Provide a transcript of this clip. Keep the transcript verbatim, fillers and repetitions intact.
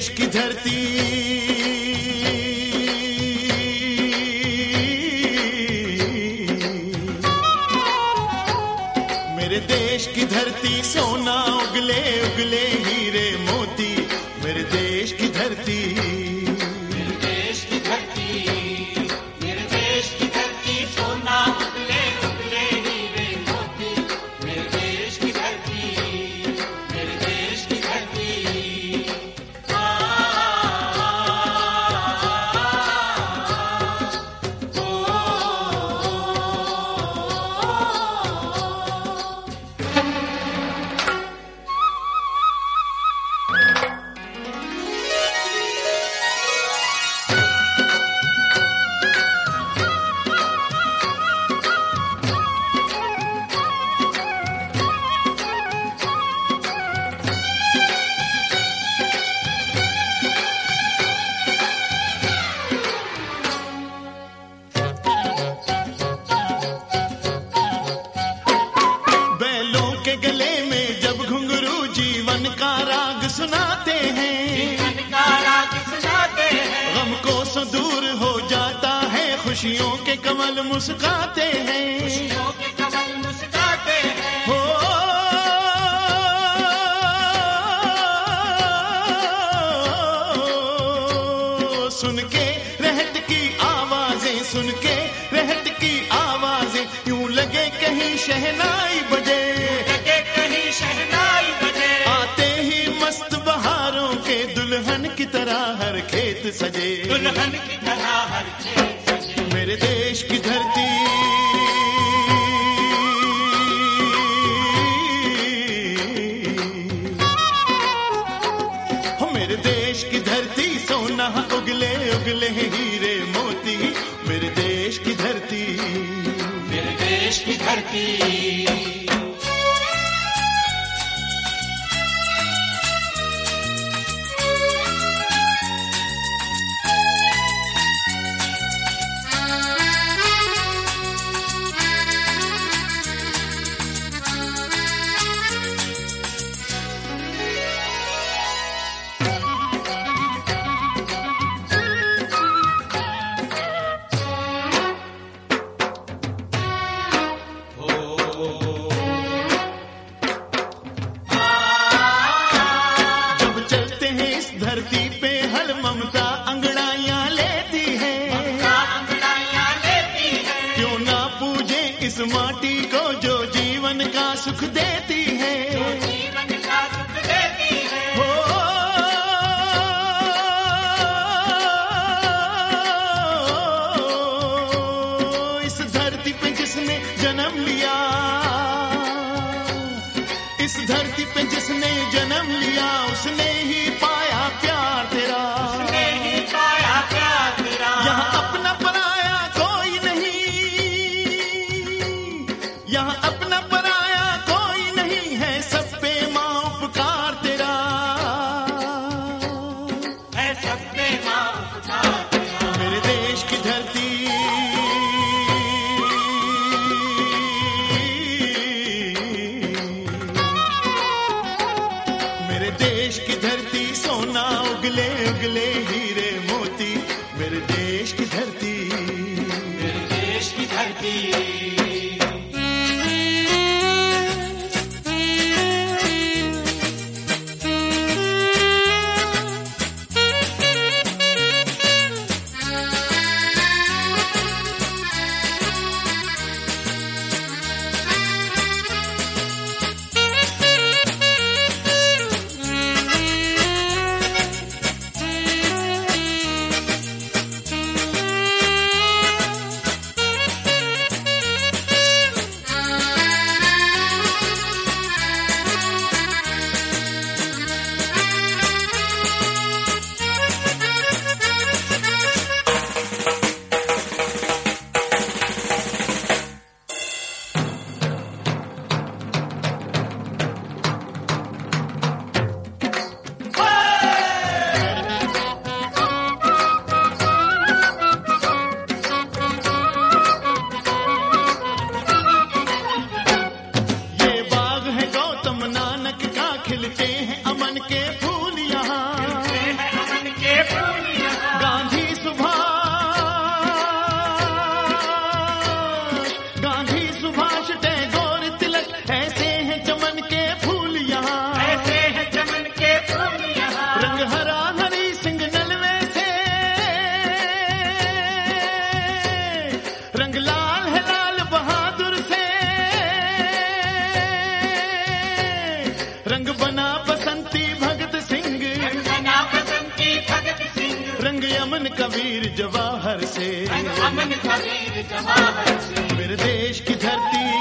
देश की धरती मेरे देश की धरती सोना उगले उगले हीरे मोती मेरे देश की धरती मेरे देश की धरती मेरे देश की धरती सोना उगले उगले हीरे मोती मेरे देश की धरती मेरे देश की धरती आ, ओ, बैलों के गले में जब घुंघरू जीवन का राग सुनाते हैं जीवन का राग सुनाते हैं गम को सो दूर हो जाता है खुशियों के कमल मुस्काते हैं खुशियों के कमल मुस्काते हैं हो सुन के रहट की आवाजें सुन के रहट की आवाजें यूं लगे कहीं शहनाई बजे लगे कहीं शहनाई बजे आते ही मस्त बहारों के दुल्हन की तरह हर खेत सजे दुल्हन की तरह हर खेत सजे मेरे देश की धरती हो मेरे देश की धरती सोना उगले उगले हीरे मोती मेरे देश की धरती मेरे देश की धरती जब चलते हैं इस धरती पे हर ममता अंगड़ाइयां लेती है अंगड़ाइयां लेती है क्यों ना पूजे इस माटी को जो जीवन का सुख देती है जीवन का सुख देती है हो इस धरती पे जिसने जन्म लिया इस धरती पे जिसने जन्म लिया उसने ही पाया प्यार तेरा नहीं पाया प्यार तेरा यहाँ अपना पराया कोई नहीं यहाँ अपना पराया कोई नहीं है सब पे माँ उपकार तेरा है सब पे माँ उपकार तेरा मेरे देश की धरती मेरे देश की धरती सोना उगले उगले हीरे मोती मेरे देश की धरती मेरे देश की धरती अमन कबीर जवाहर से, अमन कबीर जवाहर से, मेरे देश की धरती